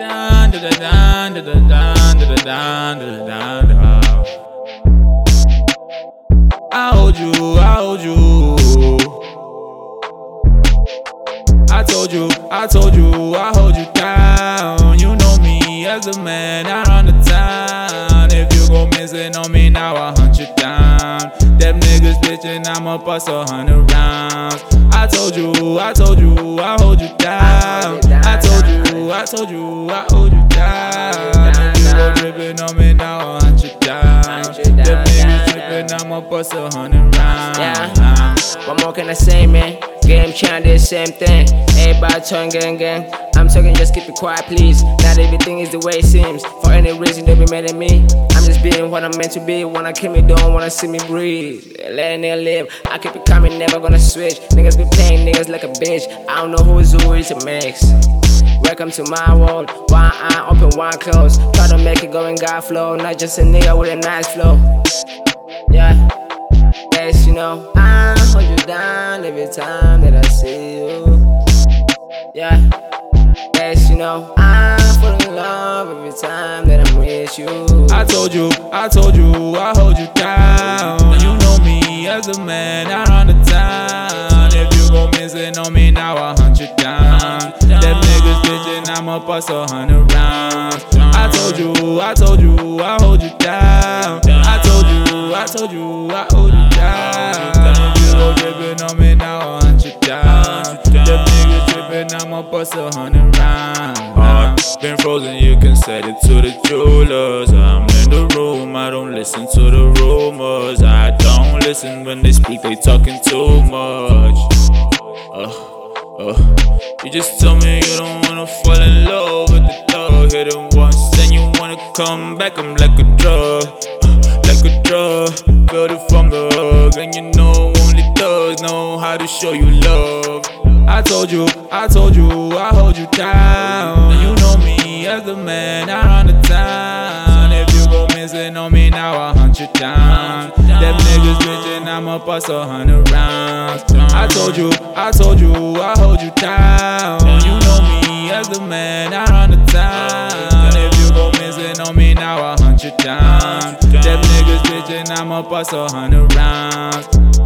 Dun, dun, dun, dun, dun, dun, dun, dun, dun, dun, dun. I hold you. I told you, I hold you down. You know me as a man out on the town. If you go missing on me now, I'll hunt you down. Them niggas bitchin', I'ma bust 100 rounds. I told you, I hold you down. I told you, I hold you down. If you go drippin' on me now, I'll hunt you down. Them niggas trippin', I'ma bust 100 rounds. Yeah. What more can I say, man? Game change, the same thing. Everybody talking gang. I'm talking, just keep it quiet, please. Not everything is the way it seems. For any reason, they be mad at me. I'm just being what I'm meant to be. Wanna kill me, don't wanna see me breathe. Letting it live. I keep it coming, never gonna switch. Niggas be playing niggas like a bitch. I don't know who is who, it's a mix. Welcome to my world. One eye open, one close. Try to make it go in God flow. Not just a nigga with a nice flow. Yeah. Yes, you know, I hold you down every time that I see you. Yeah, yes, you know, I fall in love every time that I'm with you. I told you, I hold you down. You know me as a man out on the town. If you go missing on me now, I'll hunt you down. Them niggas bitchin', I'ma bust 100 rounds. I told you, I hold you down. I told you, I hold you down. If you go drippin' on me now, I'll hunt you down. Them niggas trippin', I'ma bust 100 rounds. Been frozen, you can set it to the jewelers. I'm in the room, I don't listen to the rumors. I don't listen when they speak, they talking too much. You just tell me you don't wanna fall in love with the dog. Hit it once, then you wanna come back. I'm like a drug, like a drug. Got it from the hug, and you know only thugs know how to show you love. I told you, I hold you down. You know me as a man out on the town. If you go missing on me now, I'll hunt you down. Them niggas bitchin', I'ma bust 100 rounds. I told you, I hold you down. You know me as a man out on the town. If you go missing on me now, I'll hunt you down. Them niggas bitchin', I'ma bust 100 rounds.